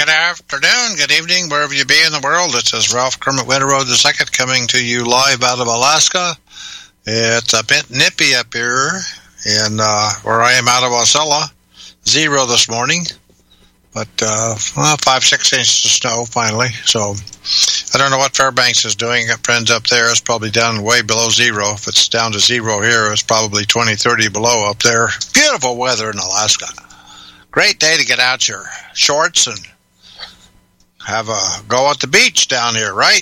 Good afternoon, good evening, wherever you be in the world. This is Ralph Kermit Winterroad II coming to you live out of Alaska. It's a bit nippy up here in where I am out of Wasilla. 0 this morning, but 5-6 inches of snow finally. So I don't know what Fairbanks is doing. Got friends up there. It's probably down way below 0. If it's down to 0 here, it's probably 20, 30 below up there. Beautiful weather in Alaska. Great day to get out your shorts and have a go at the beach down here, right?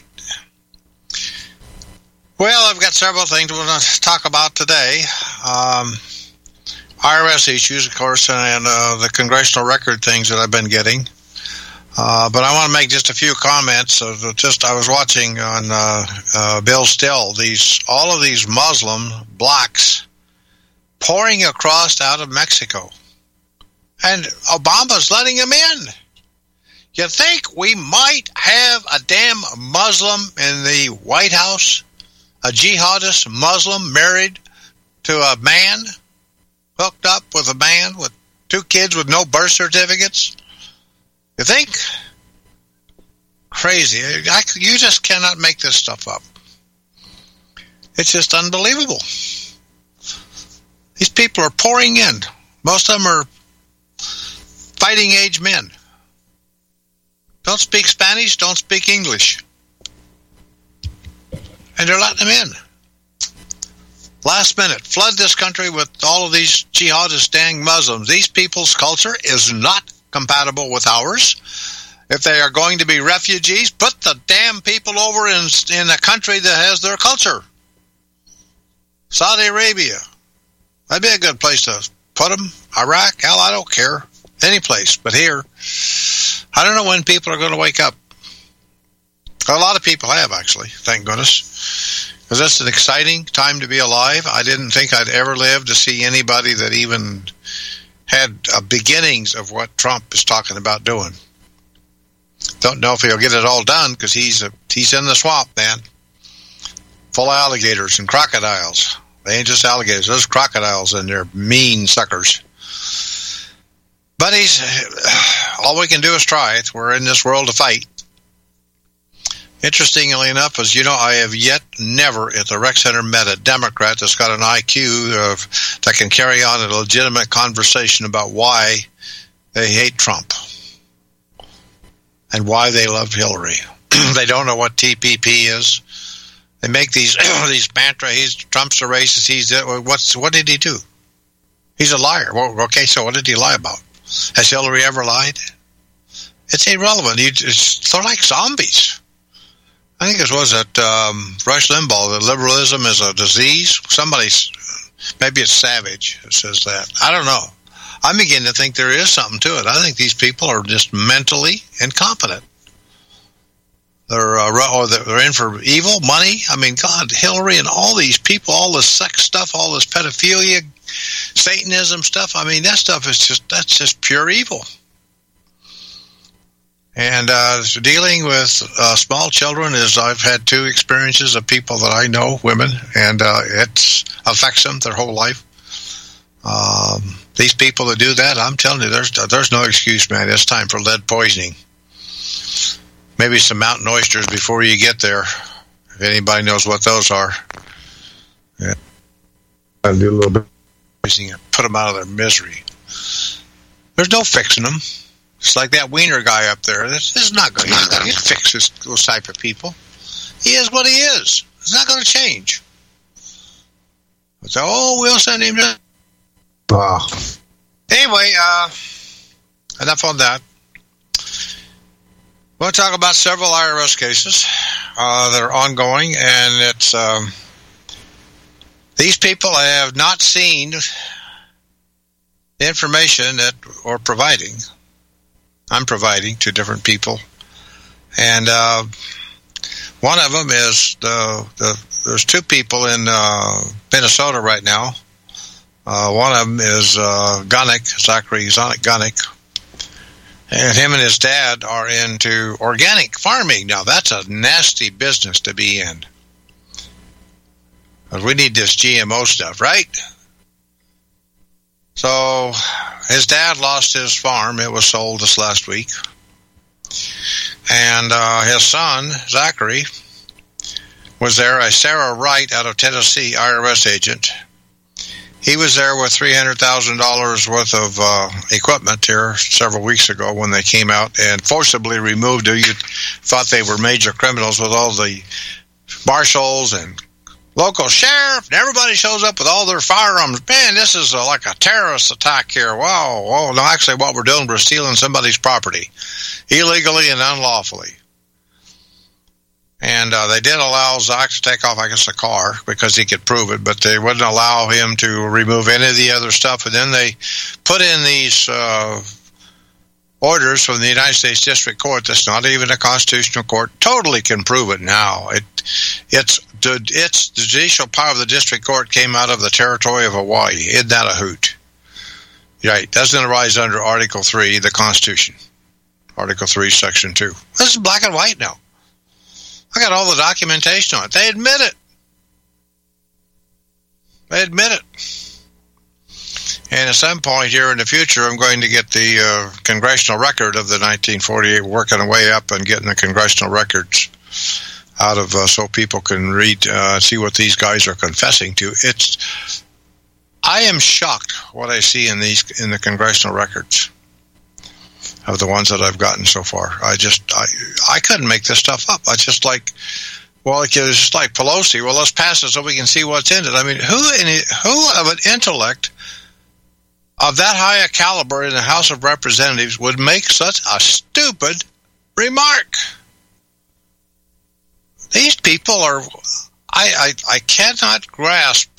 Well, I've got several things we want to talk about today. IRS issues, of course, and the congressional record things that I've been getting. But I want to make just a few comments. I was watching on Bill Still, all of these Muslim blacks pouring across out of Mexico. And Obama's letting them in. You think we might have a damn Muslim in the White House? A jihadist Muslim married to a man? Hooked up with a man with 2 kids with no birth certificates? You think? Crazy. You just cannot make this stuff up. It's just unbelievable. These people are pouring in. Most of them are fighting age men. Don't speak Spanish, don't speak English. And they're letting them in. Last minute, flood this country with all of these jihadist dang Muslims. These people's culture is not compatible with ours. If they are going to be refugees, put the damn people over in a country that has their culture. Saudi Arabia. That'd be a good place to put them. Iraq, hell, I don't care. Any place, but here. I don't know when people are going to wake up. A lot of people have, actually, thank goodness. Because that's an exciting time to be alive. I didn't think I'd ever live to see anybody that even had beginnings of what Trump is talking about doing. Don't know if he'll get it all done because he's in the swamp, man. Full of alligators and crocodiles. They ain't just alligators. There's crocodiles in there, mean suckers. But all we can do is try it. We're in this world to fight. Interestingly enough, as you know, I have yet never at the Rec Center met a Democrat that's got an IQ that can carry on a legitimate conversation about why they hate Trump and why they love Hillary. They don't know what TPP is. They make these mantra. Trump's a racist. What did he do? He's a liar. Well, okay, so what did he lie about? Has Hillary ever lied? It's irrelevant. They're like zombies. I think it was at Rush Limbaugh that liberalism is a disease. Maybe it's Savage that says that. I don't know. I'm beginning to think there is something to it. I think these people are just mentally incompetent. They're in for evil, money. I mean, God, Hillary and all these people, all this sex stuff, all this pedophilia, Satanism stuff. I mean, that stuff is just pure evil. And dealing with small children is I've had 2 experiences of people that I know, women, and it affects them their whole life. These people that do that, I'm telling you, there's no excuse, man. It's time for lead poisoning. Maybe some mountain oysters before you get there, if anybody knows what those are. Yeah, I'll do a little bit of poisoning and put them out of their misery. There's no fixing them. It's like that Wiener guy up there. This is not going to fix those type of people. He is what he is. It's not going to change. So, we'll send him to... Anyway, enough on that. We'll talk about several IRS cases that are ongoing, and it's these people have not seen the information that we're providing. I'm providing to different people, and one of them is there's 2 people in Minnesota right now. One of them is Zachary Gunnick. And him and his dad are into organic farming. Now, that's a nasty business to be in. We need this GMO stuff, right? So, his dad lost his farm. It was sold this last week. and his son, Zachary, was there, a Sarah Wright out of Tennessee, IRS agent. He was there with $300,000 worth of equipment here several weeks ago when they came out and forcibly removed it. You thought they were major criminals with all the marshals and local sheriff, and everybody shows up with all their firearms. Man, this is like a terrorist attack here. Wow. Well, no, actually what we're doing, we're stealing somebody's property illegally and unlawfully. And they did allow Zach to take off, I guess, a car because he could prove it, but they wouldn't allow him to remove any of the other stuff. And then they put in these orders from the United States District Court that's not even a constitutional court. Totally can prove it now. It's the judicial power of the district court came out of the territory of Hawaii. Isn't that a hoot? Right. Doesn't arise under Article 3, the Constitution. Article 3, Section 2. This is black and white now. I got all the documentation on it. They admit it. They admit it. And at some point here in the future, I'm going to get the congressional record of the 1948, working our way up and getting the congressional records out of so people can read, see what these guys are confessing to. I am shocked what I see in the congressional records of the ones that I've gotten so far. I couldn't make this stuff up. It's just like Pelosi. Well, let's pass it so we can see what's in it. I mean, who of an intellect of that high a caliber in the House of Representatives would make such a stupid remark? These people are, I cannot grasp.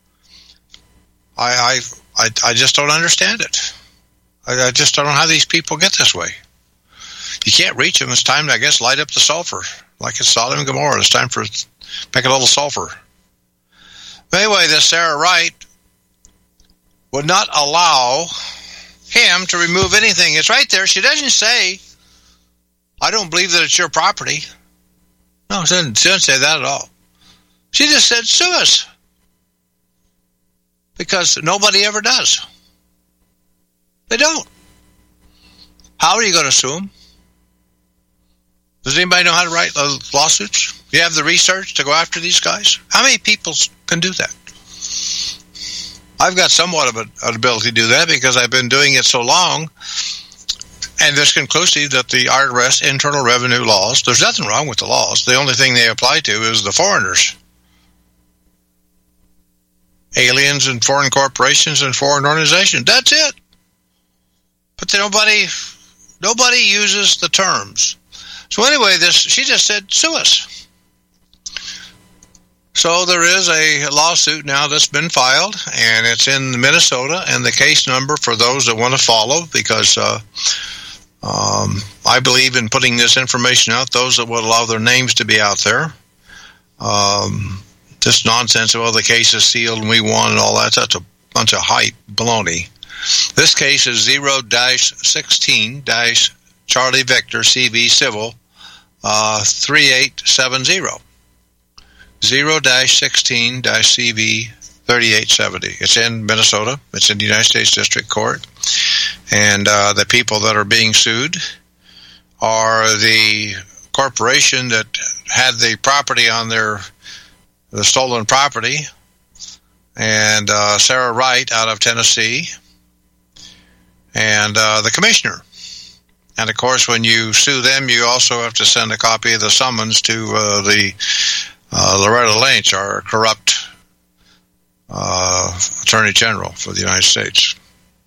I just don't understand it. I just don't know how these people get this way. You can't reach them. It's time to, I guess, light up the sulfur. Like it's Sodom and Gomorrah. It's time for make a little sulfur. But anyway, this Sarah Wright would not allow him to remove anything. It's right there. She doesn't say, I don't believe that it's your property. No, she didn't say that at all. She just said, sue us. Because nobody ever does. They don't. How are you going to sue them? Does anybody know how to write lawsuits? You have the research to go after these guys? How many people can do that? I've got somewhat of an ability to do that because I've been doing it so long, and it's conclusive that the IRS Internal Revenue laws, there's nothing wrong with the laws. The only thing they apply to is the foreigners. Aliens and foreign corporations and foreign organizations. That's it. But nobody uses the terms. So anyway, she just said, sue us. So there is a lawsuit now that's been filed, and it's in Minnesota, and the case number for those that want to follow, because I believe in putting this information out, those that would allow their names to be out there. This nonsense of, the case is sealed and we won and all that's a bunch of hype, baloney. This case is 0-16- Charlie Victor CV Civil 3870. 0-16- CV 3870. It's in Minnesota. It's in the United States District Court. And the people that are being sued are the corporation that had the property on the stolen property, and Sarah Wright out of Tennessee, and the commissioner. And of course, when you sue them, you also have to send a copy of the summons to the Loretta Lynch, our corrupt Attorney General for the United States.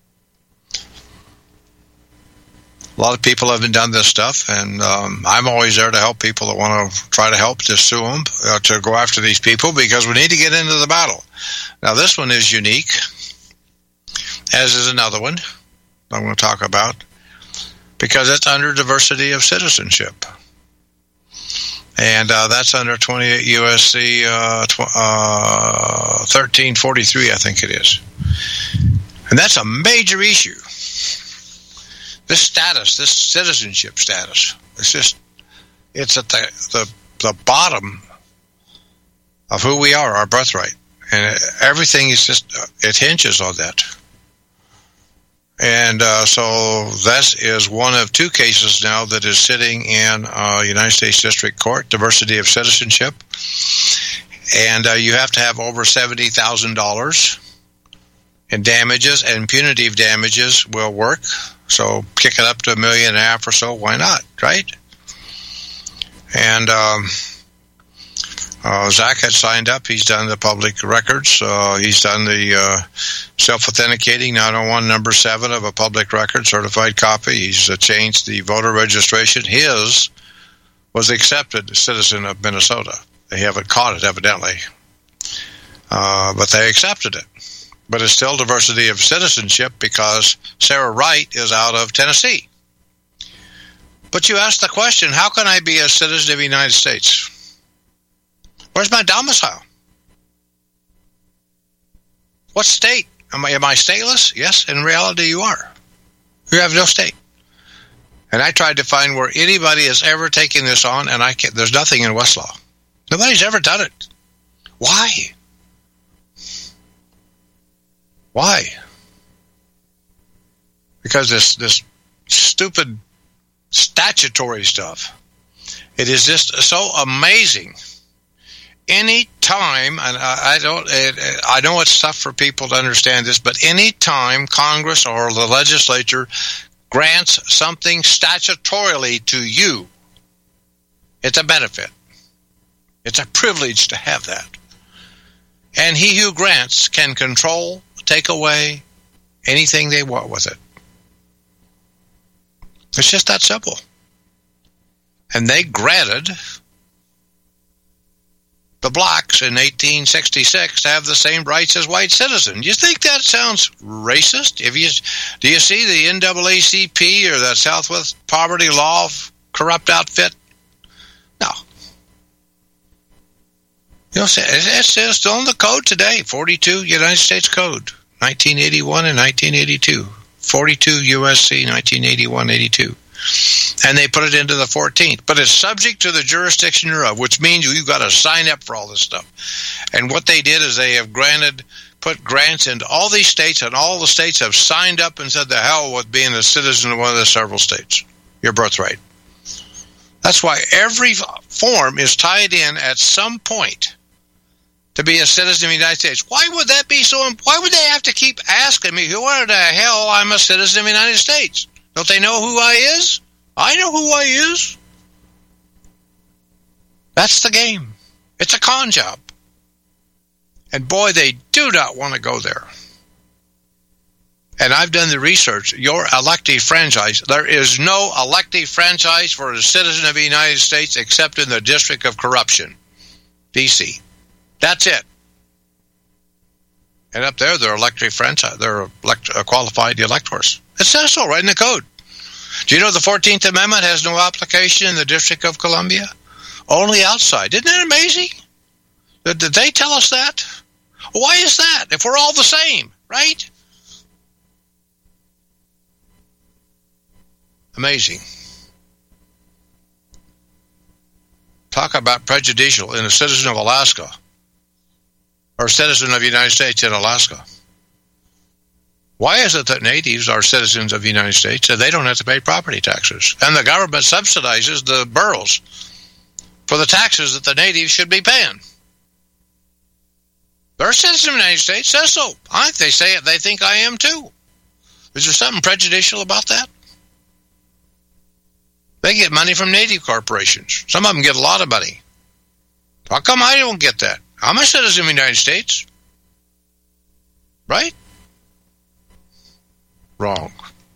A lot of people haven't done this stuff, and I'm always there to help people that want to try to help, to sue them, to go after these people, because we need to get into the battle. Now, this one is unique, as is another one I'm going to talk about, because it's under diversity of citizenship. And that's under 28 U.S.C. 1343, I think it is. And that's a major issue. This status, this citizenship status, it's at the bottom of who we are, our birthright. And everything is it hinges on that. And so that is one of two cases now that is sitting in United States District Court, diversity of citizenship. And you have to have over $70,000 in damages, and punitive damages will work. So kick it up to $1.5 million or so. Why not, right? And Zach had signed up. He's done the public records. He's done the self-authenticating 901 number 7 of a public record certified copy. He's changed the voter registration. His was accepted citizen of Minnesota. They haven't caught it, evidently, but they accepted it. But it's still diversity of citizenship because Sarah Wright is out of Tennessee. But you ask the question, how can I be a citizen of the United States? Where's my domicile? What state? Am I stateless? Yes, in reality you are. You have no state. And I tried to find where anybody has ever taken this on, and there's nothing in Westlaw. Nobody's ever done it. Why? Why? Because this stupid statutory stuff. It is just so amazing. Any time, and I know it's tough for people to understand this, but any time Congress or the legislature grants something statutorily to you, it's a benefit. It's a privilege to have that. And he who grants can control, take away anything they want with it. It's just that simple. And they granted the blacks in 1866 to have the same rights as white citizens. You think that sounds racist? Do you see the NAACP or the Southwest Poverty Law corrupt outfit? No. You know, it's still in the code today. 42 United States Code, 1981 and 1982. 42 USC, 1981-82. And they put it into the 14th. But it's subject to the jurisdiction thereof, which means you've got to sign up for all this stuff. And what they did is they have put grants into all these states, and all the states have signed up and said the hell with being a citizen of one of the several states. Your birthright. That's why every form is tied in at some point to be a citizen of the United States. Why would that be so? Why would they have to keep asking me, who the hell I'm a citizen of the United States? Don't they know who I is? I know who I is. That's the game. It's a con job. And boy, they do not want to go there. And I've done the research. Your elective franchise, there is no elective franchise for a citizen of the United States except in the District of Corruption, D.C. That's it. And up there, they're elective franchise. They're qualified electors. It says so right in the code. Do you know the 14th Amendment has no application in the District of Columbia? Only outside. Isn't that amazing? Did they tell us that? Why is that? If we're all the same, right? Amazing. Talk about prejudicial in a citizen of Alaska or a citizen of the United States in Alaska. Why is it that natives are citizens of the United States and they don't have to pay property taxes? And the government subsidizes the boroughs for the taxes that the natives should be paying. They're citizens of the United States, says so. They say it, they think I am too. Is there something prejudicial about that? They get money from native corporations. Some of them get a lot of money. How come I don't get that? I'm a citizen of the United States. Right? Wrong.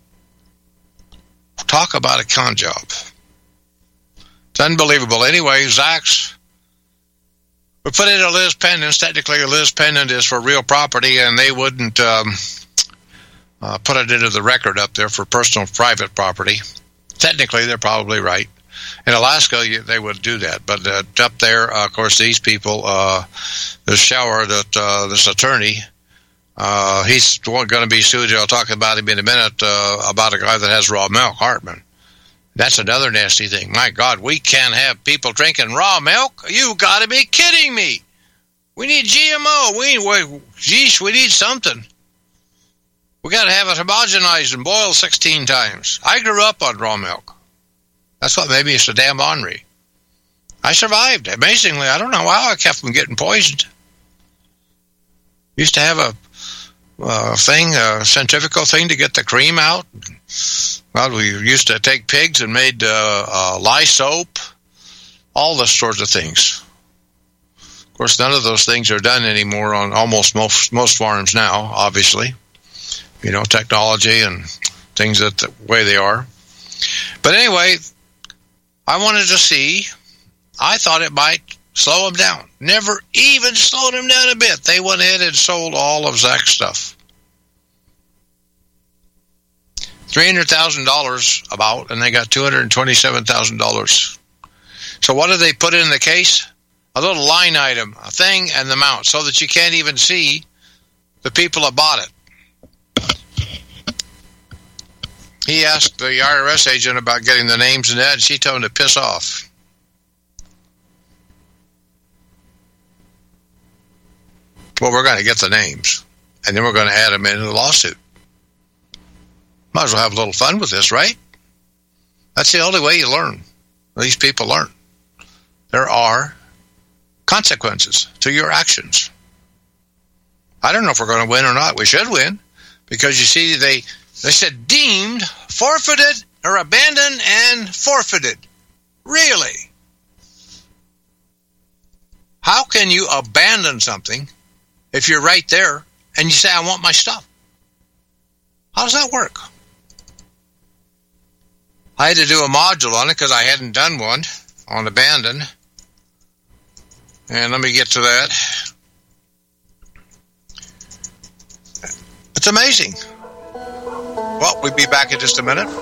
Talk about a con job. It's unbelievable. Anyway, Zach's, we put in a Liz pendant. Technically, a Liz pendant is for real property, and they wouldn't put it into the record up there for personal private property. Technically, they're probably right. In Alaska, they would do that. But up there, of course, these people, the shower that this attorney, he's going to be sued. I'll talk about him in a minute, about a guy that has raw milk, Hartman. That's another nasty thing. My God, we can't have people drinking raw milk. You got to be kidding me. We need GMO. We need something. We got to have it homogenized and boiled 16 times. I grew up on raw milk. That's what made me so damn ornery. I survived. Amazingly, I don't know how I kept from getting poisoned. Used to have a centrifugal thing to get the cream out. Well, we used to take pigs and made lye soap, all those sorts of things. Of course, none of those things are done anymore on almost most farms now, obviously. You know, technology and things that the way they are. But anyway, I wanted to see. I thought it might slow them down. Never even slowed them down a bit. They went ahead and sold all of Zach's stuff. $300,000 about, and they got $227,000. So what did they put in the case? A little line item, a thing, and the amount, so that you can't even see the people that bought it. He asked the IRS agent about getting the names and that, and she told him to piss off. Well, we're going to get the names, and then we're going to add them into the lawsuit. Might as well have a little fun with this, right? That's the only way you learn. These people learn. There are consequences to your actions. I don't know if we're going to win or not. We should win, because you see, they said deemed, forfeited, or abandoned, and forfeited. Really? How can you abandon something if you're right there and you say, I want my stuff? How does that work? I had to do a module on it because I hadn't done one on abandon. And let me get to that. It's amazing. Well, we'll be back in just a minute.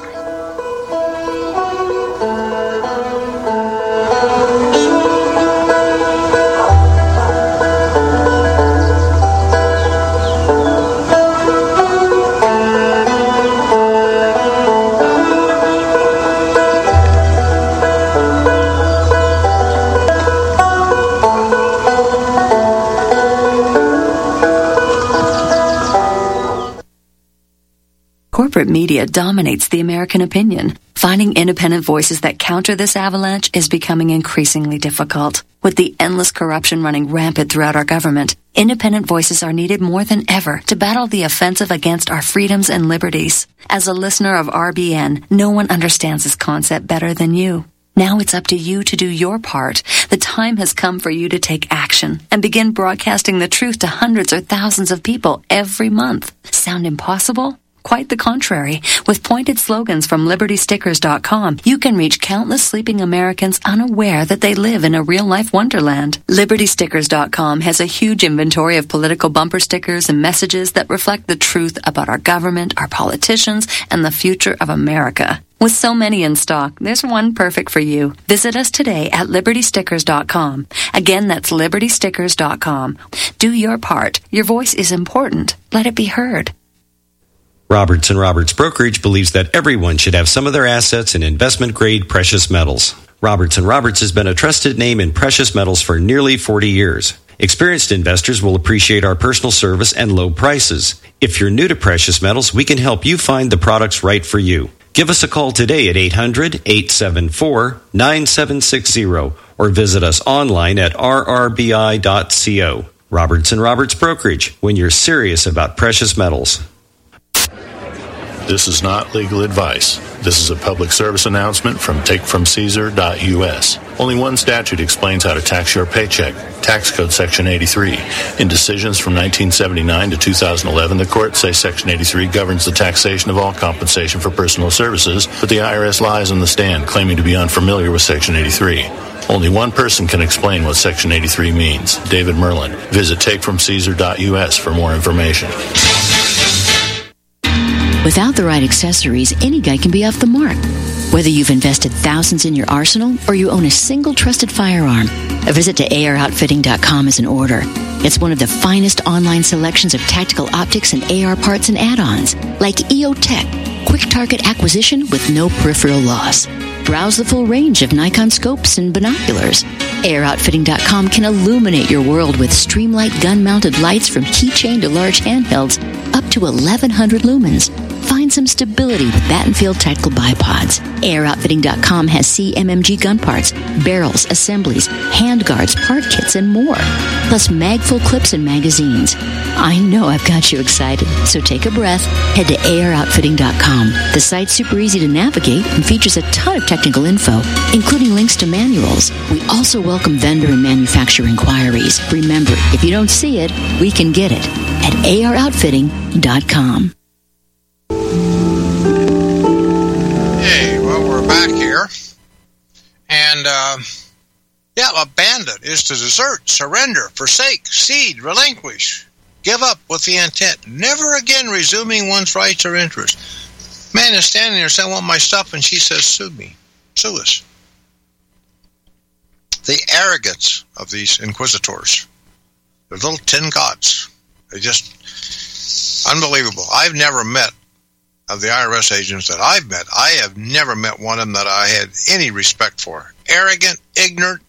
Corporate media dominates the American opinion. Finding independent voices that counter this avalanche is becoming increasingly difficult. With the endless corruption running rampant throughout our government, independent voices are needed more than ever to battle the offensive against our freedoms and liberties. As a listener of RBN, no one understands this concept better than you. Now it's up to you to do your part. The time has come for you to take action and begin broadcasting the truth to hundreds or thousands of people every month. Sound impossible? Quite the contrary. With pointed slogans from LibertyStickers.com, you can reach countless sleeping Americans unaware that they live in a real-life wonderland. LibertyStickers.com has a huge inventory of political bumper stickers and messages that reflect the truth about our government, our politicians, and the future of America. With so many in stock, there's one perfect for you. Visit us today at LibertyStickers.com. Again, that's LibertyStickers.com. Do your part. Your voice is important. Let it be heard. Roberts & Roberts Brokerage believes that everyone should have some of their assets in investment-grade precious metals. Roberts & Roberts has been a trusted name in precious metals for nearly 40 years. Experienced investors will appreciate our personal service and low prices. If you're new to precious metals, we can help you find the products right for you. Give us a call today at 800-874-9760 or visit us online at rrbi.co. Roberts & Roberts Brokerage, when you're serious about precious metals. This is not legal advice. This is a public service announcement from takefromcaesar.us. Only one statute explains how to tax your paycheck, Tax Code Section 83. In decisions from 1979 to 2011, the courts say Section 83 governs the taxation of all compensation for personal services, but the IRS lies on the stand, claiming to be unfamiliar with Section 83. Only one person can explain what Section 83 means, David Merlin. Visit takefromcaesar.us for more information. Without the right accessories, any guy can be off the mark. Whether you've invested thousands in your arsenal or you own a single trusted firearm, a visit to AROutfitting.com is in order. It's one of the finest online selections of tactical optics and AR parts and add-ons, like EOTech, quick target acquisition with no peripheral loss. Browse the full range of Nikon scopes and binoculars. AirOutfitting.com can illuminate your world with Streamlight gun-mounted lights from keychain to large handhelds up to 1,100 lumens. Find some stability with Battenfield Tactical Bipods. AirOutfitting.com has CMMG gun parts, barrels, assemblies, handguards, part kits, and more. Plus mag-full clips and magazines. I know I've got you excited, so take a breath. Head to AirOutfitting.com. The site's super easy to navigate and features a ton of technical info, including links to manuals. We also welcome vendor and manufacturer inquiries. Remember, if you don't see it, we can get it at AirOutfitting.com. Hey, well, we're back here. And, abandon is to desert, surrender, forsake, cede, relinquish, give up with the intent, never again resuming one's rights or interests. Man is standing there saying, I want my stuff, and she says, sue me. Sue us. The arrogance of these inquisitors. They're little tin gods. They're just unbelievable. I've never met, of the IRS agents that I've met, I have never met one of them that I had any respect for. Arrogant, ignorant,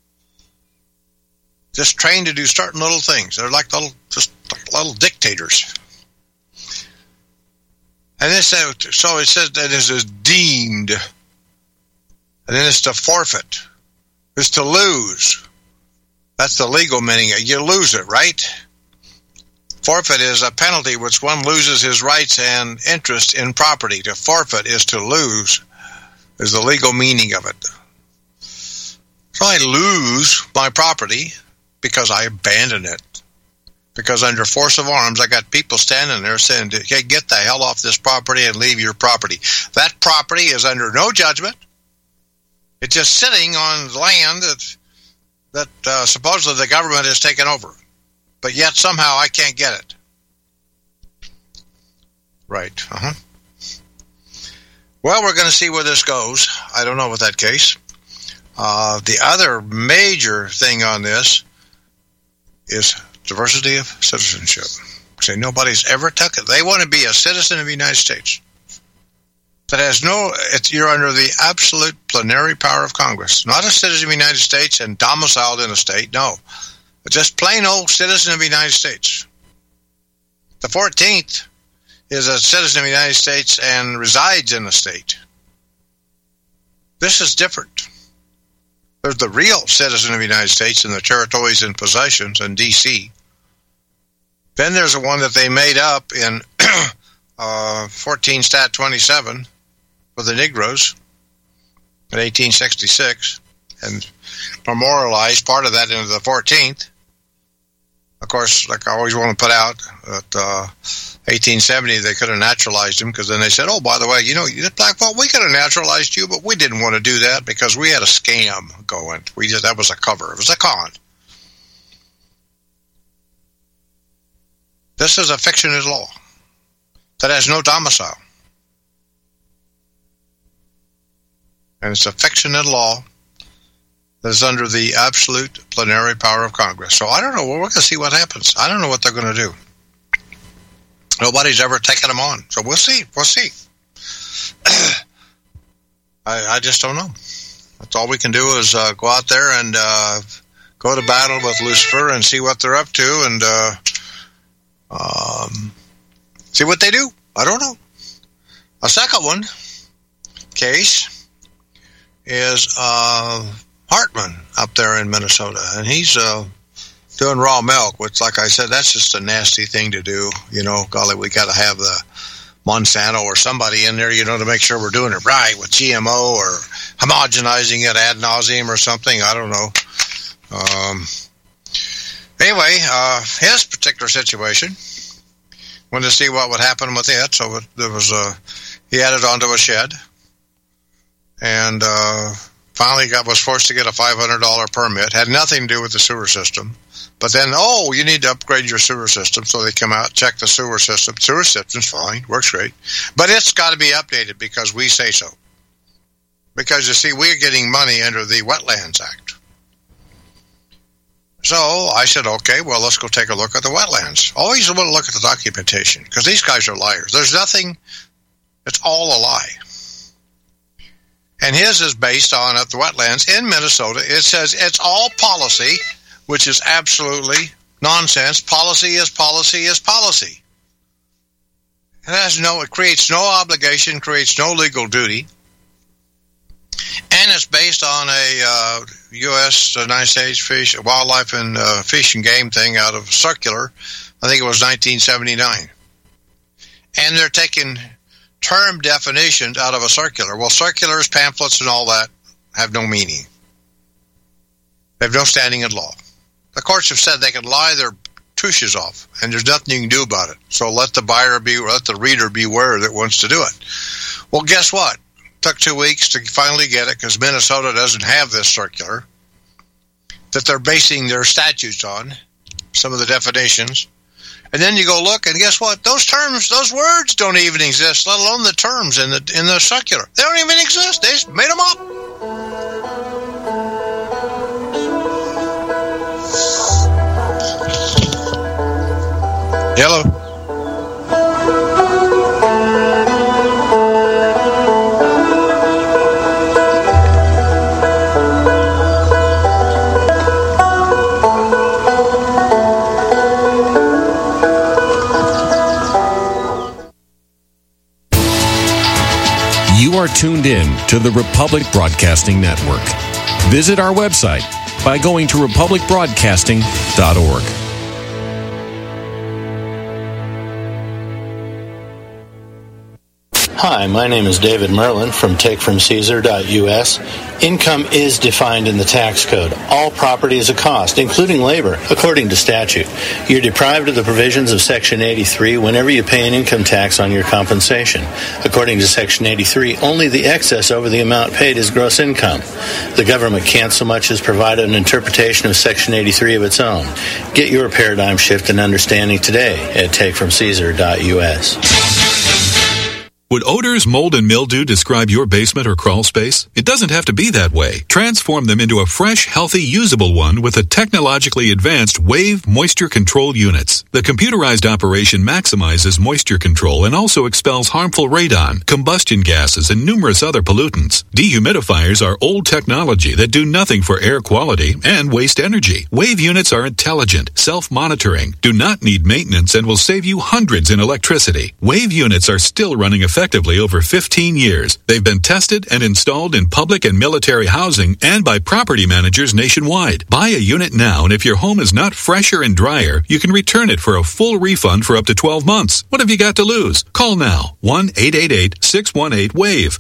just trained to do certain little things. They're like little dictators. And it says that it is deemed, and then it's to forfeit. It's to lose. That's the legal meaning. You lose it, right? Forfeit is a penalty which one loses his rights and interest in property. To forfeit is to lose, is the legal meaning of it. So I lose my property because I abandon it. Because under force of arms, I got people standing there saying, hey, get the hell off this property and leave your property. That property is under no judgment. It's just sitting on land that supposedly the government has taken over. But yet somehow I can't get it. Right. Well, we're going to see where this goes. I don't know with that case. The other major thing on this is diversity of citizenship. Say nobody's ever took it. They want to be a citizen of the United States. That has you're under the absolute plenary power of Congress. Not a citizen of the United States and domiciled in a state. No. Just plain old citizen of the United States. The 14th is a citizen of the United States and resides in the state. This is different. There's the real citizen of the United States and the territories and possessions in D.C. Then there's the one that they made up in 14 Stat 27 for the Negroes in 1866 and memorialized part of that into the 14th. Of course, like I always want to put out, at 1870 they could have naturalized him because then they said, oh, by the way, you black folk, we could have naturalized you, but we didn't want to do that because we had a scam going. That was a cover. It was a con. This is a fictioned law that has no domicile. And it's a fictioned law that is under the absolute plenary power of Congress. So I don't know. We're going to see what happens. I don't know what they're going to do. Nobody's ever taken them on. So we'll see. We'll see. I just don't know. That's all we can do is go out there and go to battle with Lucifer and see what they're up to and see what they do. I don't know. A second one case is Hartman up there in Minnesota, and he's doing raw milk, which, like I said, that's just a nasty thing to do. Golly, we got to have the Monsanto or somebody in there, to make sure we're doing it right with GMO or homogenizing it ad nauseum or something. I don't know. Anyway, his particular situation, wanted to see what would happen with it. So there was he had it onto a shed, and finally was forced to get a $500 permit. Had nothing to do with the sewer system. But then, you need to upgrade your sewer system. So they come out, check the sewer system. Sewer system's fine, works great. But it's got to be updated because we say so. Because, you see, we're getting money under the Wetlands Act. So I said, okay, well, let's go take a look at the wetlands. Always want to look at the documentation because these guys are liars. There's nothing, it's all a lie. And his is based on at the wetlands in Minnesota. It says it's all policy, which is absolutely nonsense. Policy is policy is policy. It creates no obligation, creates no legal duty. And it's based on a U.S. United States wildlife and fish and game thing out of circular. I think it was 1979. And they're taking term definitions out of a circular. Well, circulars, pamphlets, and all that have no meaning. They have no standing in law. The courts have said they can lie their tushes off, and there's nothing you can do about it. So let the reader beware that wants to do it. Well, guess what? Took 2 weeks to finally get it because Minnesota doesn't have this circular that they're basing their statutes on, some of the definitions. And then you go look, and guess what? Those terms, those words don't even exist, let alone the terms in the circular. They don't even exist. They just made them up. Yellow. You are tuned in to the Republic Broadcasting Network. Visit our website by going to republicbroadcasting.org. Hi, my name is David Merlin from takefromcaesar.us. Income is defined in the tax code. All property is a cost, including labor, according to statute. You're deprived of the provisions of Section 83 whenever you pay an income tax on your compensation. According to Section 83, only the excess over the amount paid is gross income. The government can't so much as provide an interpretation of Section 83 of its own. Get your paradigm shift and understanding today at takefromcaesar.us. Would odors, mold, and mildew describe your basement or crawl space? It doesn't have to be that way. Transform them into a fresh, healthy, usable one with the technologically advanced Wave moisture control units. The computerized operation maximizes moisture control and also expels harmful radon, combustion gases, and numerous other pollutants. Dehumidifiers are old technology that do nothing for air quality and waste energy. Wave units are intelligent, self-monitoring, do not need maintenance, and will save you hundreds in electricity. Wave units are still running effectively over 15 years. They've been tested and installed in public and military housing and by property managers nationwide. Buy a unit now, and if your home is not fresher and drier, you can return it for a full refund for up to 12 months. What have you got to lose? Call now. 1-888-618-WAVE.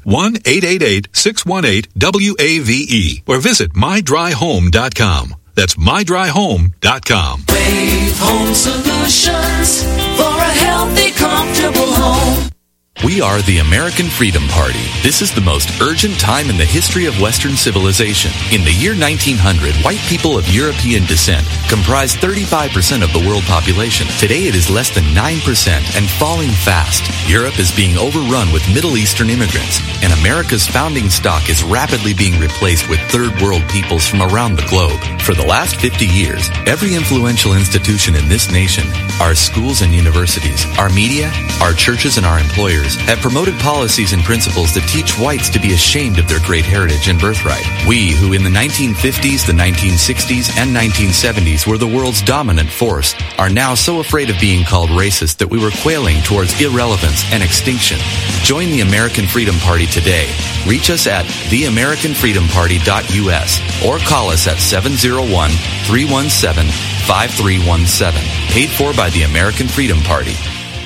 1-888-618-WAVE. Or visit mydryhome.com. That's mydryhome.com. Wave Home Solutions for a healthy, comfortable home. We are the American Freedom Party. This is the most urgent time in the history of Western civilization. In the year 1900, white people of European descent comprised 35% of the world population. Today it is less than 9% and falling fast. Europe is being overrun with Middle Eastern immigrants, and America's founding stock is rapidly being replaced with third world peoples from around the globe. For the last 50 years, every influential institution in this nation, our schools and universities, our media, our churches, and our employers have promoted policies and principles that teach whites to be ashamed of their great heritage and birthright. We, who in the 1950s, the 1960s, and 1970s were the world's dominant force, are now so afraid of being called racist that we were quailing towards irrelevance and extinction. Join the American Freedom Party today. Reach us at theamericanfreedomparty.us or call us at 701-317-5317. Paid for by the American Freedom Party.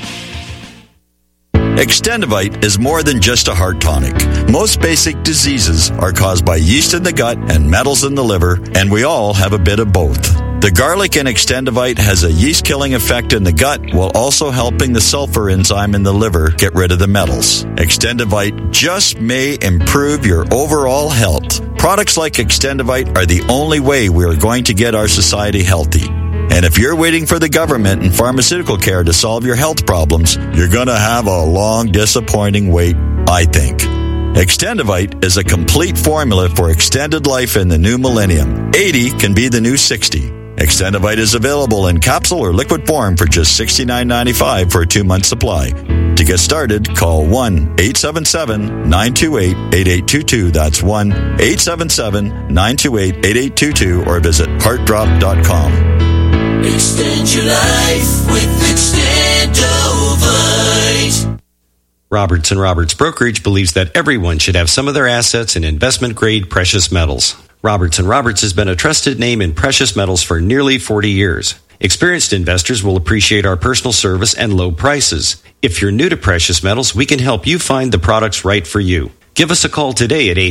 Extendivite is more than just a heart tonic. Most basic diseases are caused by yeast in the gut and metals in the liver, and we all have a bit of both. The garlic in Extendivite has a yeast-killing effect in the gut while also helping the sulfur enzyme in the liver get rid of the metals. Extendivite just may improve your overall health. Products like Extendivite are the only way we are going to get our society healthy. And if you're waiting for the government and pharmaceutical care to solve your health problems, you're going to have a long, disappointing wait, I think. Extendivite is a complete formula for extended life in the new millennium. 80 can be the new 60. Extendivite is available in capsule or liquid form for just $69.95 for a 2-month supply. To get started, call 1-877-928-8822. That's 1-877-928-8822 or visit heartdrop.com. Extend your life with Extendovite. Roberts & Roberts Brokerage believes that everyone should have some of their assets in investment-grade precious metals. Roberts & Roberts has been a trusted name in precious metals for nearly 40 years. Experienced investors will appreciate our personal service and low prices. If you're new to precious metals, we can help you find the products right for you. Give us a call today at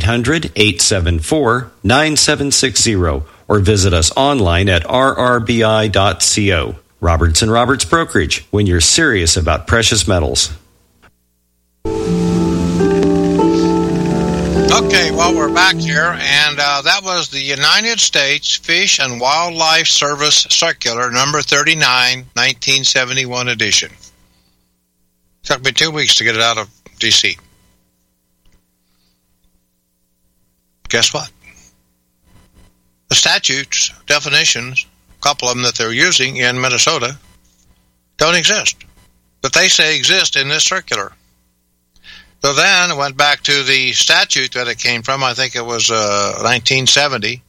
800-874-9760 or visit us online at rrbi.co. Roberts & Roberts Brokerage, when you're serious about precious metals. Okay, well, we're back here, and that was the United States Fish and Wildlife Service Circular number 39, 1971 edition. Took me 2 weeks to get it out of D.C. Guess what? The statutes, definitions, a couple of them that they're using in Minnesota, don't exist. But they say exist in this circular. So then it went back to the statute that it came from. I think it was 1970.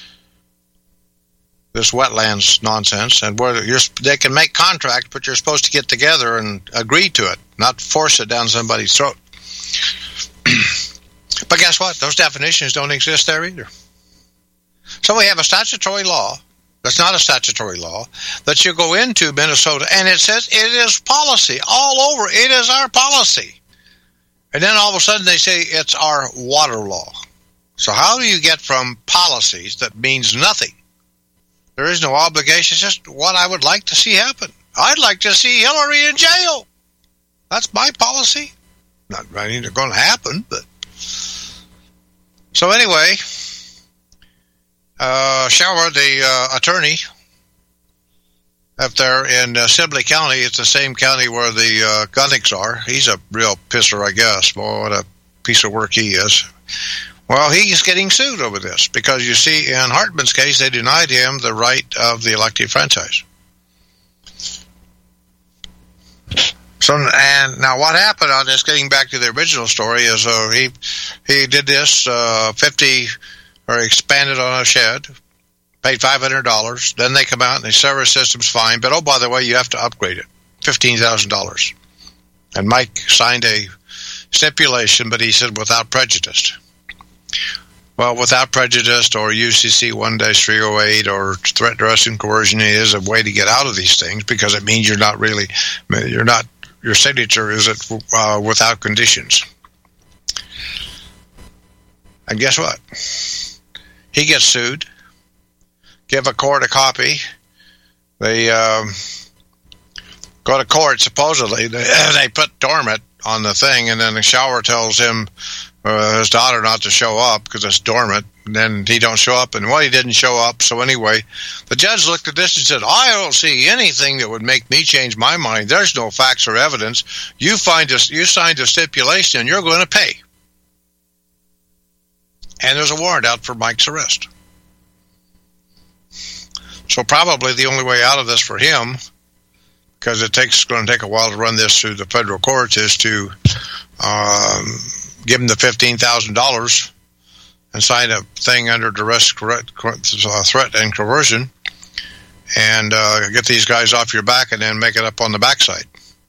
This wetlands nonsense, and where they can make contracts, but you're supposed to get together and agree to it, not force it down somebody's throat. But guess what? Those definitions don't exist there either. So we have a statutory law that's not a statutory law that you go into Minnesota, and it says it is policy all over. It is our policy. And then all of a sudden they say it's our water law. So how do you get from policies that means nothing? There is no obligation. It's just what I would like to see happen. I'd like to see Hillary in jail. That's my policy. Not going to happen, but... So anyway, Shower, the attorney up there in Sibley County, it's the same county where the Gunnicks are. He's a real pisser, I guess. Boy, what a piece of work he is. Well, he's getting sued over this because, you see, in Hartman's case, they denied him the right of the elective franchise. So, and now what happened on this, getting back to the original story, is he did this 50, or expanded on a shed, paid $500. Then they come out and the service system's fine, but oh, by the way, you have to upgrade it, $15,000. And Mike signed a stipulation, but he said without prejudice. Well, without prejudice, or UCC 1-308, or threat, duress, and coercion is a way to get out of these things, because it means your signature is without conditions. And guess what? He gets sued. Give a court a copy. They go to court, supposedly. They put dormant on the thing, and then the Shower tells him, his daughter, not to show up because it's dormant. And then he don't show up, and he didn't show up. So anyway, the judge looked at this and said, I don't see anything that would make me change my mind. There's no facts or evidence. You signed a stipulation, and you're going to pay. And there's a warrant out for Mike's arrest. So probably the only way out of this for him, because it's going to take a while to run this through the federal courts, is to give him the $15,000 and sign a thing under duress, threat, and coercion, and get these guys off your back, and then make it up on the backside.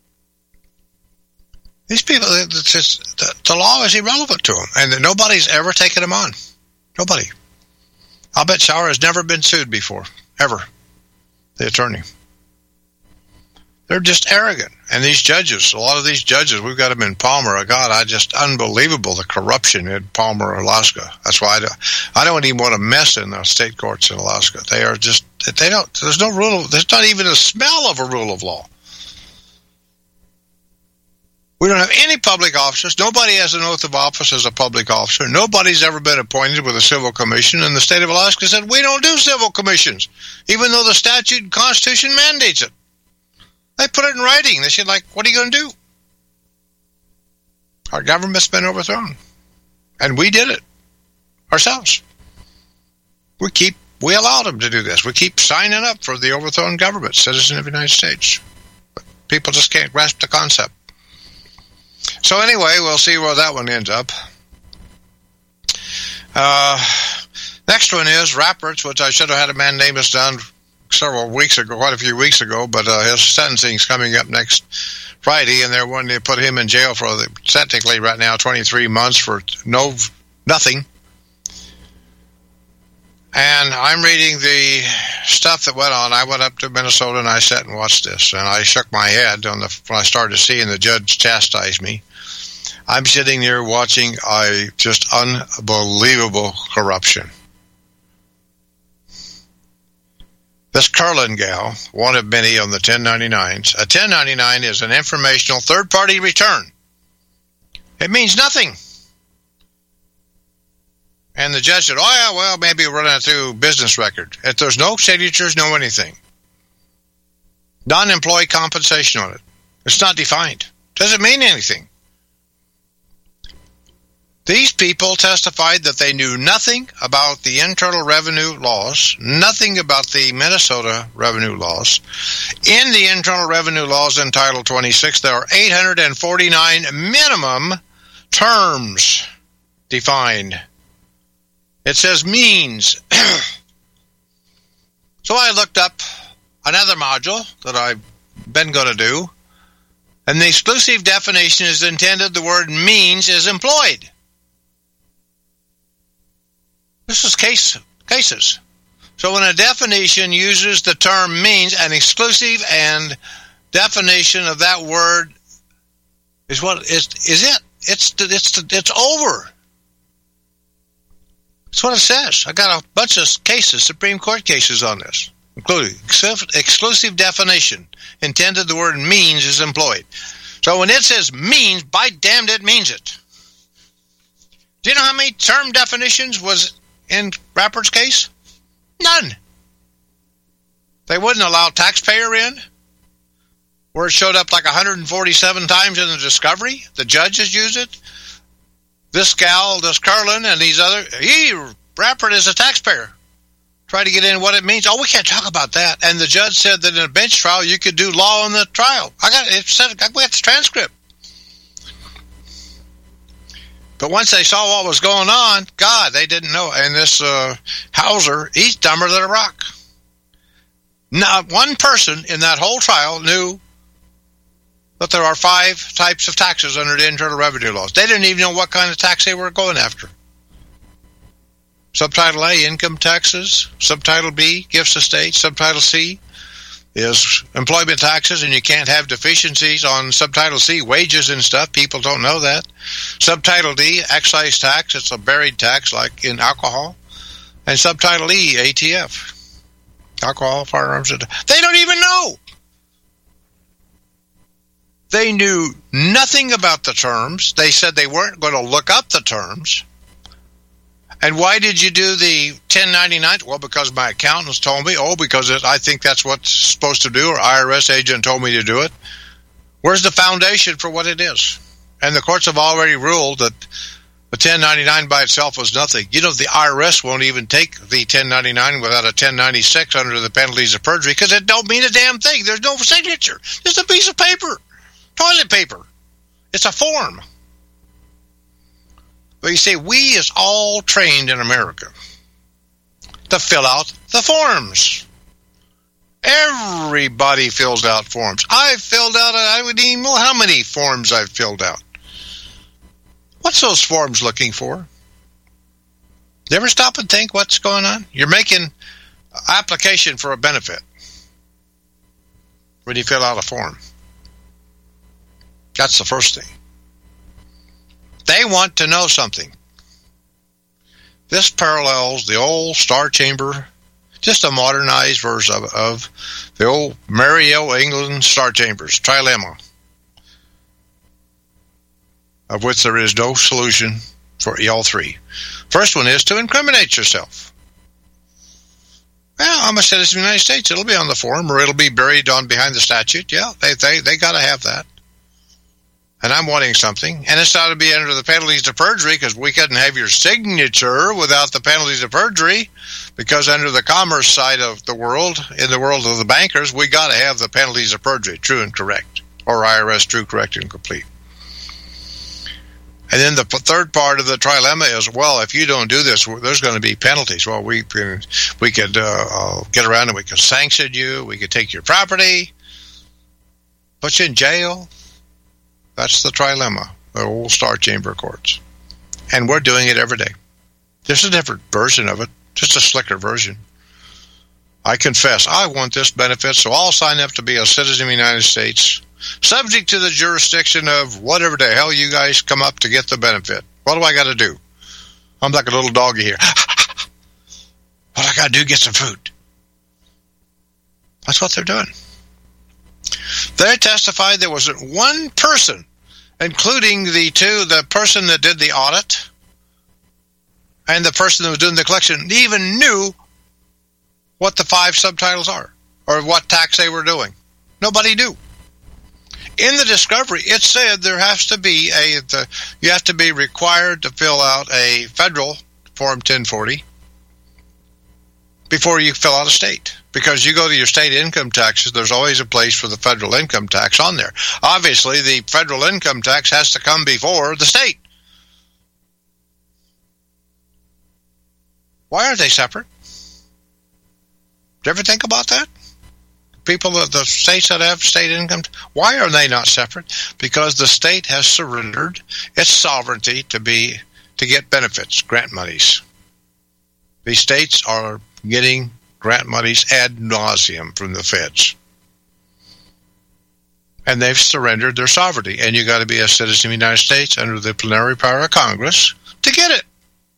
These people, the law is irrelevant to them, and nobody's ever taken them on. Nobody. I'll bet Shower has never been sued before, ever. The attorney. They're just arrogant. And these judges, a lot of these judges, we've got them in Palmer. God, unbelievable, the corruption in Palmer, Alaska. That's why I don't even want to mess in the state courts in Alaska. They are just, there's no rule, there's not even a smell of a rule of law. We don't have any public officers. Nobody has an oath of office as a public officer. Nobody's ever been appointed with a civil commission. And the state of Alaska said, we don't do civil commissions, even though the statute and Constitution mandates it. They put it in writing. They said, what are you going to do? Our government's been overthrown. And we did it ourselves. We allowed them to do this. We keep signing up for the overthrown government, citizen of the United States. But people just can't grasp the concept. So anyway, we'll see where that one ends up. Next one is Rapperts, which I should have had a man name us down quite a few weeks ago, but his sentencing is coming up next Friday, and they're wanting to put him in jail for technically right now 23 months for nothing. And I'm reading the stuff that went on. I went up to Minnesota and I sat and watched this, and I shook my head when I started seeing the judge chastise me. I'm sitting there watching just unbelievable corruption. This Curlin gal, one of many on the 1099s. A 1099 is an informational third-party return. It means nothing. And the judge said, oh, yeah, well, maybe we're running through business record. If there's no signatures, no anything. Non-employee compensation on it. It's not defined. Doesn't mean anything. These people testified that they knew nothing about the Internal Revenue laws, nothing about the Minnesota revenue laws. In the Internal Revenue laws in Title 26, there are 849 minimum terms defined. It says means. So I looked up another module that I've been going to do, and the exclusive definition is intended. The word means is employed. This is cases. So when a definition uses the term means, an exclusive and definition of that word is what is it. It's over. That's what it says. I got a bunch of cases, Supreme Court cases on this, including exclusive definition. Intended, the word means is employed. So when it says means, by damned, it means it. Do you know how many term definitions was in Rappert's case? None. They wouldn't allow taxpayer in, where it showed up like 147 times in the discovery. The judges used it. This gal, this Curlin, and these other, Rappert is a taxpayer. Try to get in what it means. Oh, we can't talk about that. And the judge said that in a bench trial, you could do law in the trial. We got the transcript. But once they saw what was going on, God, they didn't know. And this Hauser, he's dumber than a rock. Not one person in that whole trial knew that there are 5 types of taxes under the Internal Revenue laws. They didn't even know what kind of tax they were going after. Subtitle A, income taxes. Subtitle B, gifts of state. Subtitle C is employment taxes, and you can't have deficiencies on Subtitle C, wages and stuff. People don't know that. Subtitle D, excise tax. It's a buried tax like in alcohol. And Subtitle E, ATF. Alcohol, firearms. They don't even know. They knew nothing about the terms. They said they weren't going to look up the terms. And why did you do the 1099? Well, because my accountants told me. Oh, because I think that's what's supposed to do, or IRS agent told me to do it. Where's the foundation for what it is? And the courts have already ruled that the 1099 by itself was nothing. You know, the IRS won't even take the 1099 without a 1096 under the penalties of perjury because it don't mean a damn thing. There's no signature. It's a piece of paper. Toilet paper. It's a form. But you see, we is all trained in America to fill out the forms. Everybody fills out forms. I've filled out, I wouldn't even know how many forms I've filled out. What's those forms looking for? You ever stop and think what's going on? You're making application for a benefit when you fill out a form. That's the first thing. They want to know something. This parallels the old Star Chamber, just a modernized version of the old Mario England Star Chambers, trilemma, of which there is no solution for all 3. First one is to incriminate yourself. Well, I'm a citizen of the United States. It'll be on the form, or it'll be buried on behind the statute. Yeah, they got to have that. And I'm wanting something, and it's not to be under the penalties of perjury, because we couldn't have your signature without the penalties of perjury, because under the commerce side of the world, in the world of the bankers, we got to have the penalties of perjury, true and correct, or IRS true, correct, and complete. And then the third part of the trilemma is, well, if you don't do this, there's going to be penalties. Well, we could get around and we could sanction you. We could take your property, put you in jail. That's the trilemma, the old Star Chamber courts. And we're doing it every day. There's a different version of it, just a slicker version. I confess, I want this benefit, so I'll sign up to be a citizen of the United States, subject to the jurisdiction of whatever the hell you guys come up to get the benefit. What do I got to do? I'm like a little doggy here. What I got to do, get some food. That's what they're doing. They testified there wasn't one person, including the person that did the audit and the person that was doing the collection, even knew what the 5 subtitles are or what tax they were doing. Nobody knew. In the discovery, it said there has to be you have to be required to fill out a federal Form 1040 before you fill out a state. Because you go to your state income taxes, there's always a place for the federal income tax on there. Obviously, the federal income tax has to come before the state. Why aren't they separate? Do you ever think about that? People of the states that have state income, why are they not separate? Because the state has surrendered its sovereignty to get benefits, grant monies. These states are getting grant monies ad nauseum from the feds. And they've surrendered their sovereignty. And you got to be a citizen of the United States under the plenary power of Congress to get it.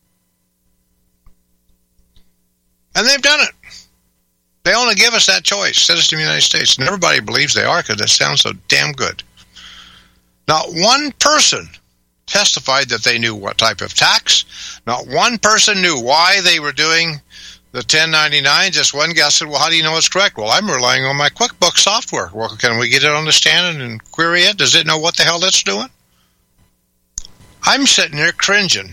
And they've done it. They only give us that choice, citizen of the United States. And everybody believes they are because it sounds so damn good. Not one person testified that they knew what type of tax. Not one person knew why they were doing the 1099. Just one guy said, well, how do you know it's correct? Well, I'm relying on my QuickBooks software. Well, can we get it on the stand and query it? Does it know what the hell it's doing? I'm sitting there cringing.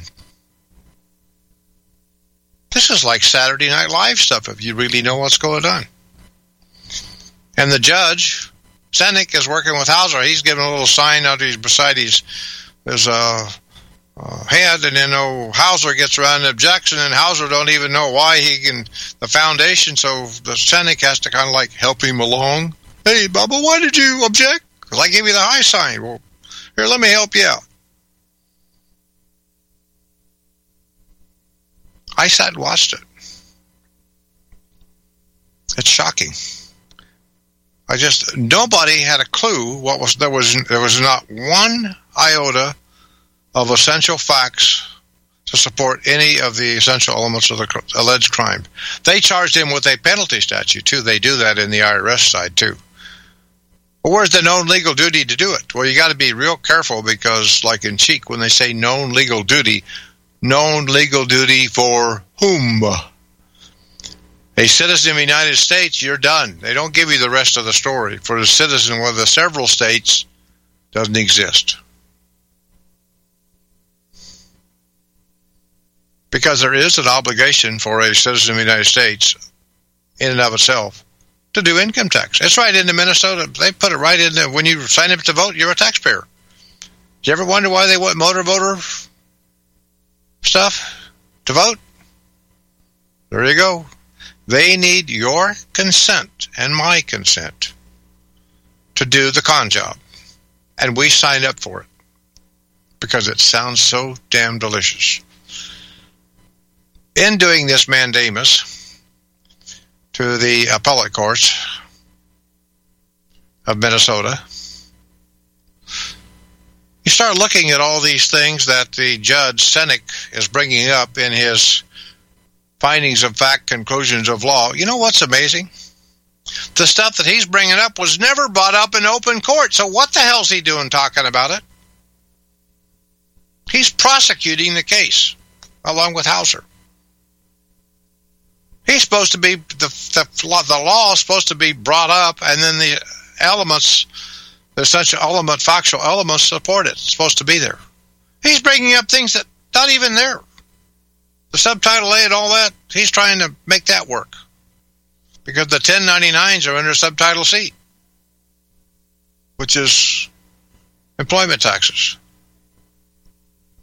This is like Saturday Night Live stuff if you really know what's going on. And the judge, Senek, is working with Hauser. He's giving a little sign out beside his head, and then Hauser gets around and objects, and then Hauser don't even know why the foundation, so the Senek has to kind of like help him along. Hey, Bubba, why did you object? Because I gave you the high sign. Well, here, let me help you out. I sat and watched it. It's shocking. Nobody had a clue there was not one iota of essential facts to support any of the essential elements of the alleged crime. They charged him with a penalty statute, too. They do that in the IRS side, too. But where's the known legal duty to do it? Well, you got to be real careful because, like in Cheek, when they say known legal duty for whom? A citizen of the United States, you're done. They don't give you the rest of the story. For the citizen of the several states, doesn't exist. Because there is an obligation for a citizen of the United States, in and of itself, to do income tax. It's right into Minnesota. They put it right in there. When you sign up to vote, you're a taxpayer. Do you ever wonder why they want motor voter stuff to vote? There you go. They need your consent and my consent to do the con job. And we signed up for it because it sounds so damn delicious. In doing this mandamus to the appellate courts of Minnesota, you start looking at all these things that the Judge Senek is bringing up in his findings of fact, conclusions of law. You know what's amazing? The stuff that he's bringing up was never brought up in open court. So what the hell's he doing talking about it? He's prosecuting the case along with Hauser. He's supposed to be, the law is supposed to be brought up, and then the elements, the essential element, factual elements support it. It's supposed to be there. He's bringing up things that not even there. The subtitle A and all that, he's trying to make that work. Because the 1099s are under subtitle C, which is employment taxes.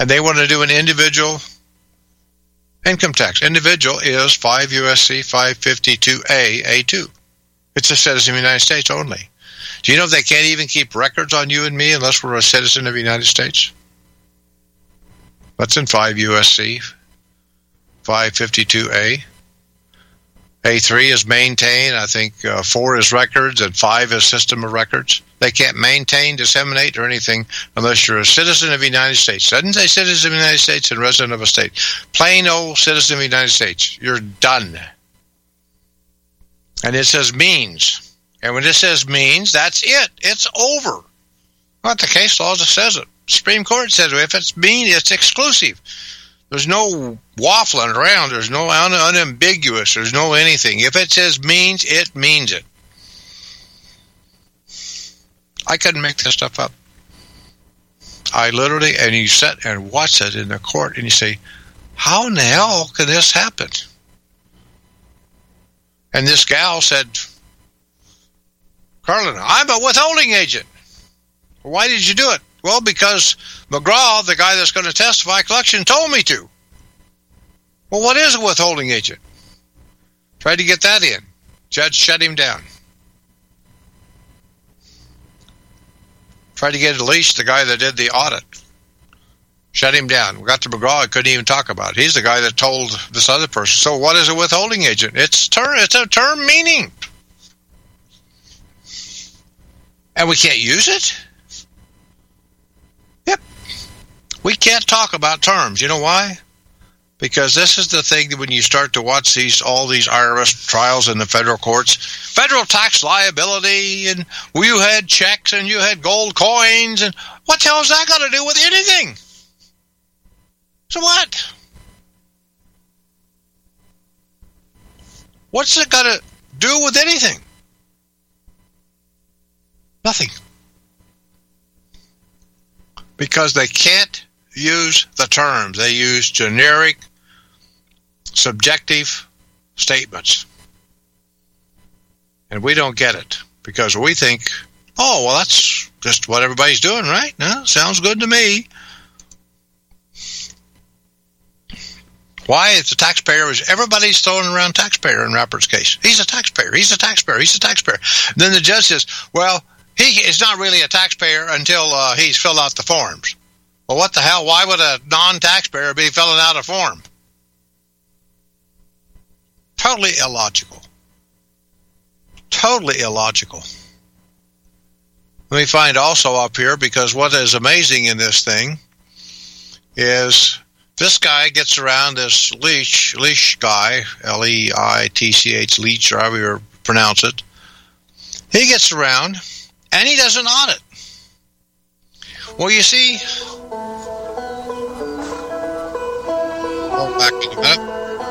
And they want to do an individual income tax. Individual is 5 U.S.C. 552A, A2. It's a citizen of the United States only. Do you know they can't even keep records on you and me unless we're a citizen of the United States? That's in 5 U.S.C. 552A. A3 is maintain. I think 4 is records, and 5 is system of records. They can't maintain, disseminate, or anything unless you're a citizen of the United States. Doesn't say citizen of the United States and resident of a state. Plain old citizen of the United States. You're done. And it says means. And when it says means, that's it. It's over. Not the case law that says it. Supreme Court says if it's mean, it's exclusive. There's no waffling around. There's no unambiguous. There's no anything. If it says means, it means it. I couldn't make this stuff up. I literally, and you sit and watch it in the court, and you say, how in the hell can this happen? And this gal said, Carlin, I'm a withholding agent. Why did you do it? Well, because McGraw, the guy that's going to testify collection, told me to. Well, what is a withholding agent? Tried to get that in. Judge shut him down. Tried to get Leach, the guy that did the audit. Shut him down. We got to McGraw, I couldn't even talk about it. He's the guy that told this other person. So what is a withholding agent? It's a term meaning. And we can't use it? Yep. We can't talk about terms. You know why? Because this is the thing that when you start to watch all these IRS trials in the federal courts, federal tax liability, and you had checks and you had gold coins, and what the hell has that got to do with anything? So what? What's it got to do with anything? Nothing. Because they can't use the terms. They use generic, subjective statements. And we don't get it. Because we think, oh, well, that's just what everybody's doing, right? No, sounds good to me. Why? It's a taxpayer. Everybody's throwing around taxpayer in Rappert's case. He's a taxpayer. He's a taxpayer. He's a taxpayer. And then the judge says, well, he is not really a taxpayer until he's filled out the forms. Well, what the hell? Why would a non-taxpayer be filling out a form? Totally illogical. Totally illogical. Let me find also up here, because what is amazing in this thing is this guy gets around, this Leach guy, L-E-I-T-C-H, Leach, or however you pronounce it. He gets around, and he does an audit. Well, you see, hold back in a minute.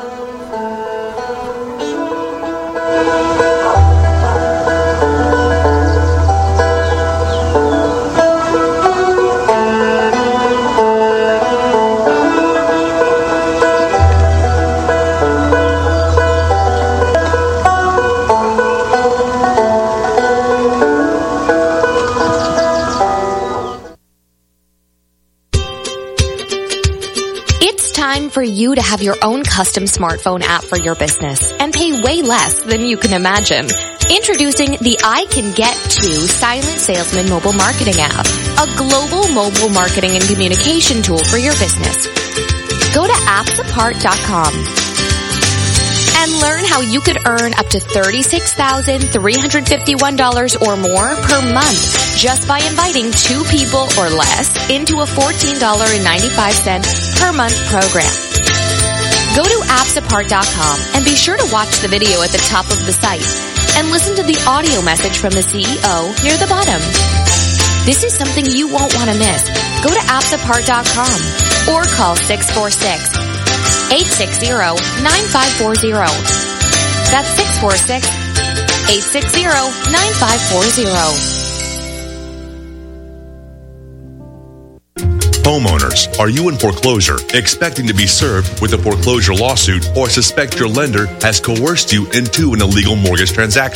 For you to have your own custom smartphone app for your business and pay way less than you can imagine. Introducing the I Can Get To Silent Salesman Mobile Marketing app, a global mobile marketing and communication tool for your business. Go to appsapart.com and learn how you could earn up to $36,351 or more per month just by inviting 2 people or less into a $14.95 per month program. Go to appsapart.com and be sure to watch the video at the top of the site and listen to the audio message from the CEO near the bottom. This is something you won't want to miss. Go to appsapart.com or call 646-860-9540. That's 646-860-9540. Homeowners, are you in foreclosure, expecting to be served with a foreclosure lawsuit, or suspect your lender has coerced you into an illegal mortgage transaction?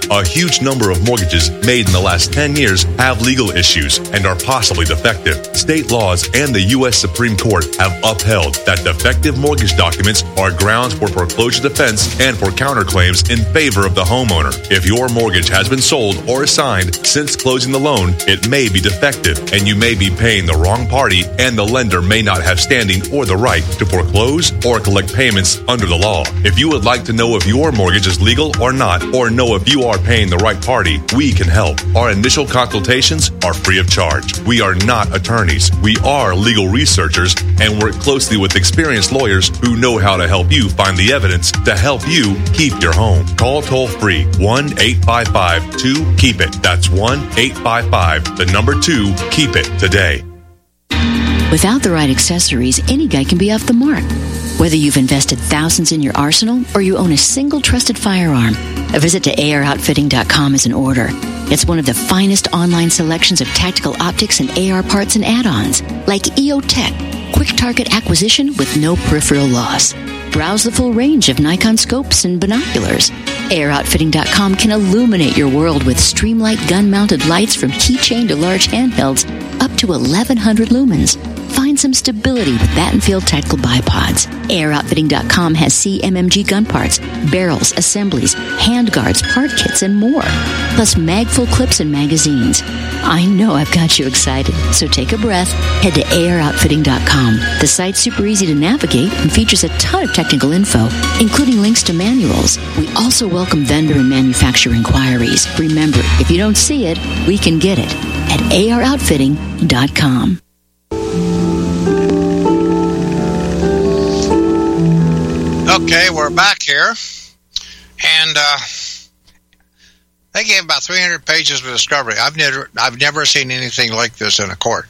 A huge number of mortgages made in the last 10 years have legal issues and are possibly defective. State laws and the U.S. Supreme Court have upheld that defective mortgage documents are grounds for foreclosure defense and for counterclaims in favor of the homeowner. If your mortgage has been sold or assigned since closing the loan, it may be defective and you may be paying the wrong party, and the lender may not have standing or the right to foreclose or collect payments under the law. If you would like to know if your mortgage is legal or not, or know if you are paying the right party, we can help. Our initial consultations are free of charge. We are not attorneys. We are legal researchers and work closely with experienced lawyers who know how to help you find the evidence to help you keep your home. Call toll-free 1-855-2-KEEP-IT. That's 1-855-2-KEEP-IT today. Without the right accessories, any guy can be off the mark. Whether you've invested thousands in your arsenal or you own a single trusted firearm, a visit to AROutfitting.com is in order. It's one of the finest online selections of tactical optics and AR parts and add-ons, like EOTech, quick target acquisition with no peripheral loss. Browse the full range of Nikon scopes and binoculars. AROutfitting.com can illuminate your world with Streamlight gun-mounted lights from keychain to large handhelds up to 1,100 lumens. Find some stability with Battenfield tactical bipods. AirOutfitting.com has CMMG gun parts, barrels, assemblies, handguards, part kits, and more. Plus mag-full clips and magazines. I know I've got you excited, so take a breath. Head to AirOutfitting.com. The site's super easy to navigate and features a ton of technical info, including links to manuals. We also welcome vendor and manufacturer inquiries. Remember, if you don't see it, we can get it at AirOutfitting.com. Okay, we're back here, and they gave about 300 pages of discovery. I've never seen anything like this in a court.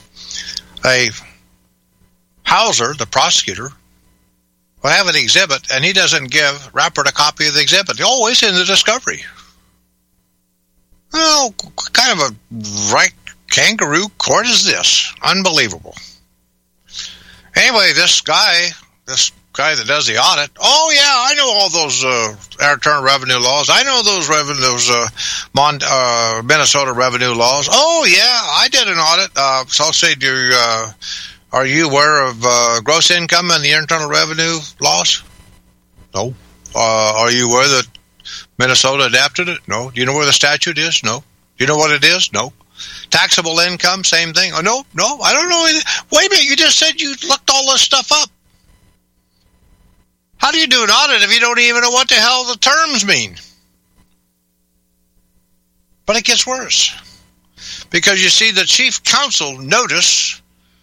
Hauser, the prosecutor, will have an exhibit, and he doesn't give Rappert a copy of the exhibit. Oh, it's in the discovery. Oh, what kind of a right kangaroo court is this? Unbelievable. Anyway, this guy that does the audit, oh yeah, I know all those internal revenue laws. I know those Minnesota revenue laws. Oh yeah, I did an audit. So I'll say, are you aware of gross income and the internal revenue laws? No. Are you aware that Minnesota adapted it? No. Do you know where the statute is? No. Do you know what it is? No. Taxable income, same thing. Oh, no, I don't know anything. Wait a minute, you just said you looked all this stuff up. How do you do an audit if you don't even know what the hell the terms mean? But it gets worse. Because you see, the chief counsel notice,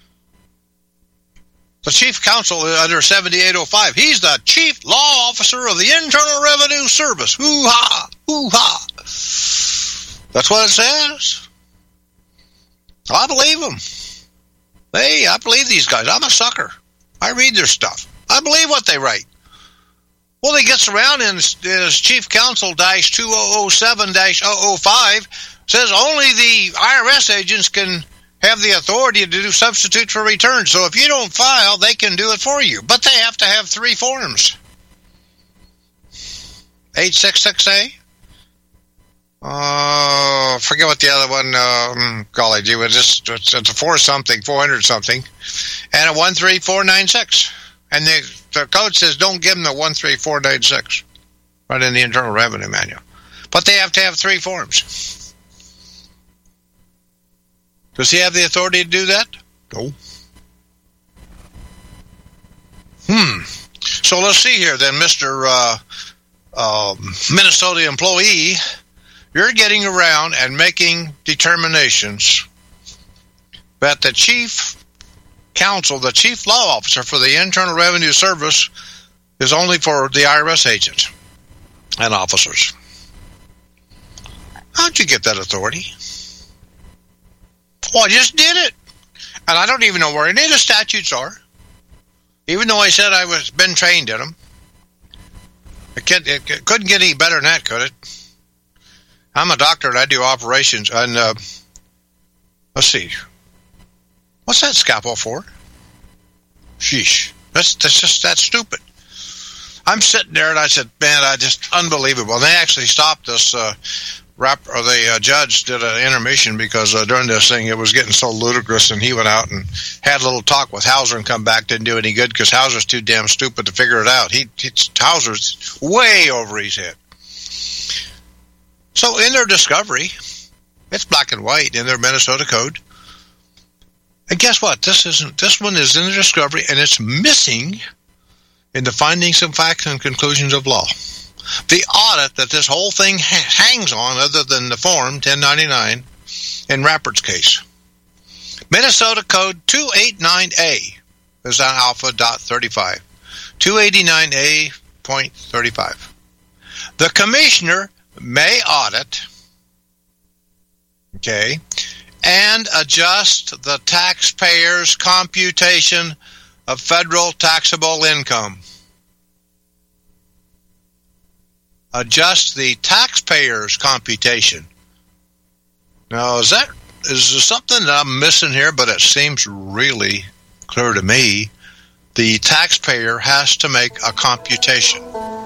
the chief counsel under 7805, he's the chief law officer of the Internal Revenue Service. Hoo-ha, hoo-ha. That's what it says. I believe them. Hey, I believe these guys. I'm a sucker. I read their stuff. I believe what they write. Well, he gets around in his Chief Counsel -2007-005 says only the IRS agents can have the authority to do substitute for return. So if you don't file, they can do it for you. But they have to have 3 forms. 866A? Forget what the other one, golly gee, it's a 400 something, and a 13496. And the code says don't give them the 13496 right in the Internal Revenue Manual. But they have to have 3 forms. Does he have the authority to do that? No. So let's see here then, Mr. Minnesota employee. You're getting around and making determinations that the chief counsel, the chief law officer for the Internal Revenue Service, is only for the IRS agents and officers. How'd you get that authority? Well, I just did it. And I don't even know where any of the statutes are. Even though I said I was been trained in them. It couldn't get any better than that, could it? I'm a doctor and I do operations. And let's see. What's that scalpel for? Sheesh. That's stupid. I'm sitting there and I said, man, unbelievable. And they actually stopped this the judge did an intermission because during this thing it was getting so ludicrous, and he went out and had a little talk with Hauser and come back. Didn't do any good because Hauser's too damn stupid to figure it out. Hauser's way over his head. So in their discovery, it's black and white in their Minnesota code. And guess what? This one is in the discovery, and it's missing in the findings of facts and conclusions of law. The audit that this whole thing hangs on, other than the form 1099 in Rappert's case. Minnesota Code 289A is on alpha.35. 289A.35. The commissioner may audit, okay, and adjust the taxpayer's computation of federal taxable income. Adjust the taxpayer's computation. Now, is there something that I'm missing here? But it seems really clear to me. The taxpayer has to make a computation.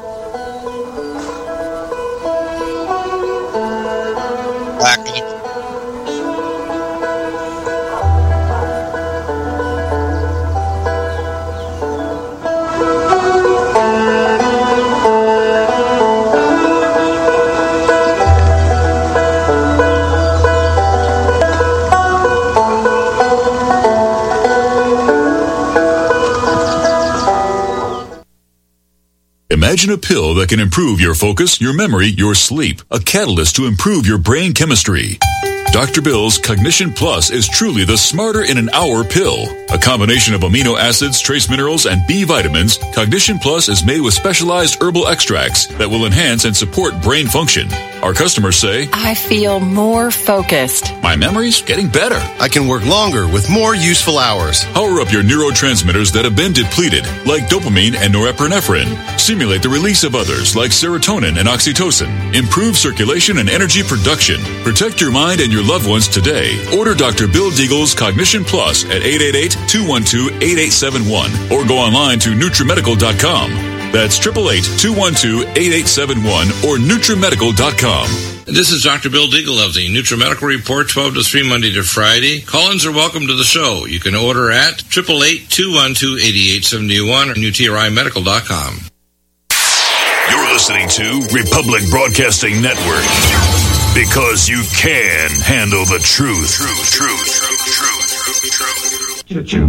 Imagine a pill that can improve your focus, your memory, your sleep. A catalyst to improve your brain chemistry. Dr. Bill's Cognition Plus is truly the smarter in an hour pill. A combination of amino acids, trace minerals, and B vitamins, Cognition Plus is made with specialized herbal extracts that will enhance and support brain function. Our customers say, I feel more focused. My memory's getting better. I can work longer with more useful hours. Power up your neurotransmitters that have been depleted, like dopamine and norepinephrine. Stimulate the release of others, like serotonin and oxytocin. Improve circulation and energy production. Protect your mind and your loved ones today. Order Dr. Bill Deagle's Cognition Plus at 888-212-8871 or go online to NutriMedical.com. That's 888-212-8871 or NutriMedical.com. This is Dr. Bill Deagle of the NutriMedical Report, 12 to 3, Monday to Friday. Call-ins are welcome to the show. You can order at 888-212-8871 or NutriMedical.com. You're listening to Republic Broadcasting Network. Because you can handle the truth.